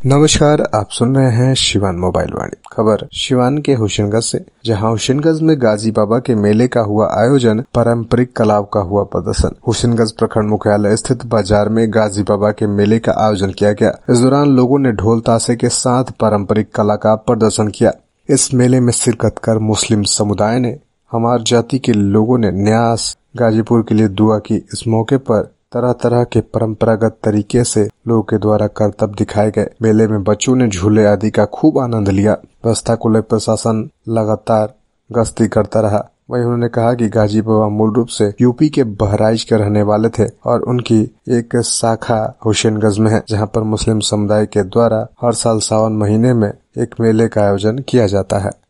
नमस्कार, आप सुन रहे हैं शिवान मोबाइल वाणी। खबर शिवान के हुसैनगंज से, जहां हुसैनगंज में गाजी बाबा के मेले का हुआ आयोजन, पारंपरिक कलाओं का हुआ प्रदर्शन। हुसैनगंज प्रखंड मुख्यालय स्थित बाजार में गाजी बाबा के मेले का आयोजन किया गया। इस दौरान लोगों ने ढोल ताशे के साथ पारंपरिक कला का प्रदर्शन किया। इस मेले में शिरकत कर मुस्लिम समुदाय ने, हमार जाति के लोगों ने न्यास गाजीपुर के लिए दुआ की। इस मौके पर तरह तरह के परंपरागत तरीके से लोगों के द्वारा करतब दिखाए गए। मेले में बच्चों ने झूले आदि का खूब आनंद लिया। व्यवस्था को लेकर प्रशासन लगातार गश्ती करता रहा। वहीं उन्होंने कहा कि गाजी बाबा मूल रूप से यूपी के बहराइच के रहने वाले थे और उनकी एक शाखा हुसैनगंज में है, जहां पर मुस्लिम समुदाय के द्वारा हर साल सावन महीने में एक मेले का आयोजन किया जाता है।